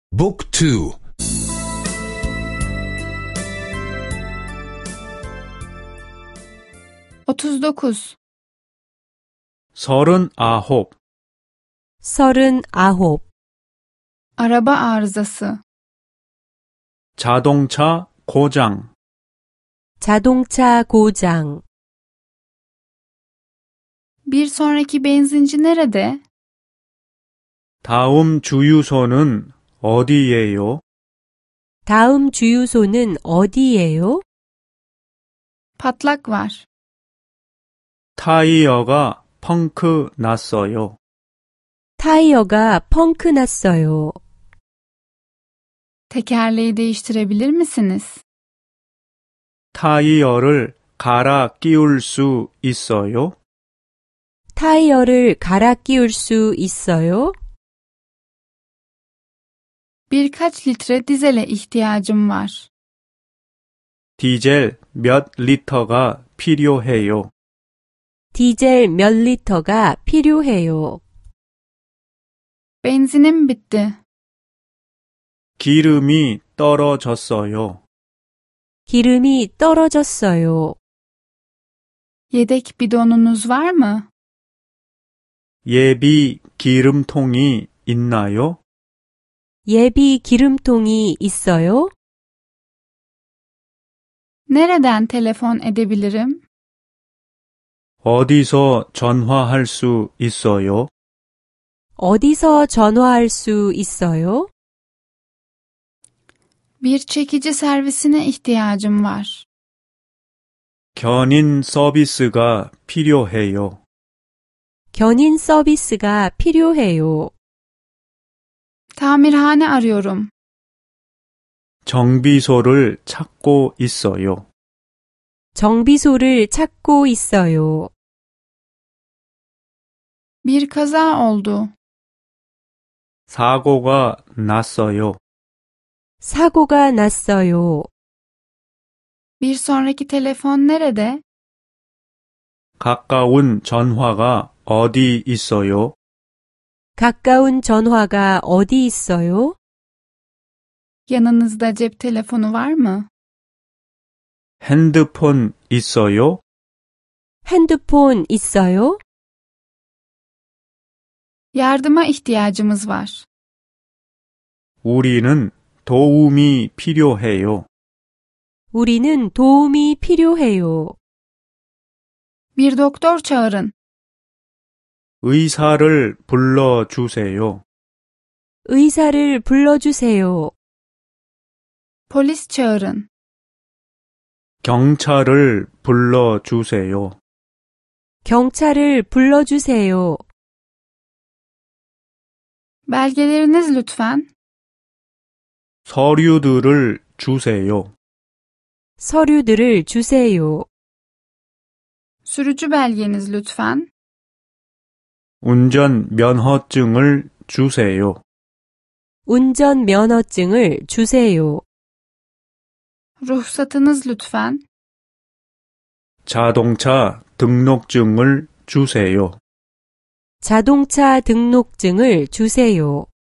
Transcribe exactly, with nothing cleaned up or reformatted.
Book two. otuz dokuz. 서른아홉. 서른아홉. Araba arızası. 자동차 고장. 자동차 고장. Bir sonraki benzinci nerede? 다음 주유소는 어디예요? 다음 주유소는 어디예요? Patlak var. 타이어가 펑크 났어요. 타이어가 펑크 났어요. Tekerleği değiştirebilir misiniz? 타이어를 갈아 끼울 수 있어요? 타이어를 갈아 끼울 수 있어요? Birkaç litre dizele ihtiyacım var. 디젤 몇 리터가 필요해요? 디젤 몇 리터가 필요해요. Benzinim bitti. 기름이 떨어졌어요. 기름이 떨어졌어요. Yedek bidonunuz var mı? 예비 기름통이 있나요? 예비 기름통이 있어요? Nereden telefon edebilirim? 어디서 전화할 수 있어요? 어디서 전화할 수 있어요? Bir çekici servisine ihtiyacım var. 견인 서비스가 필요해요. 견인 서비스가 필요해요. Tamirhane arıyorum. 정비소를 찾고 있어요. 정비소를 찾고 있어요. Bir kaza oldu. 사고가 났어요. 사고가 났어요. Bir sonraki telefon nerede? 가까운 전화가 어디 있어요? 가까운 전화가 어디 있어요? Yanınızda cep telefonu var mı? 핸드폰 있어요? 핸드폰 있어요? Yardıma ihtiyacımız var. 우리는 도움이 필요해요. 우리는 도움이 필요해요. Bir doktor çağırın. 의사를 불러주세요. 의사를 불러주세요. Polis çağırın. 경찰을 불러주세요. 경찰을 불러주세요. Belgeleriniz lütfen. 서류들을 주세요. 서류들을 주세요. Sürücü belgeniz lütfen. 운전 면허증을 주세요. 운전 면허증을 주세요. Ruhsatınız lütfen. 자동차 등록증을 주세요. 자동차 등록증을 주세요.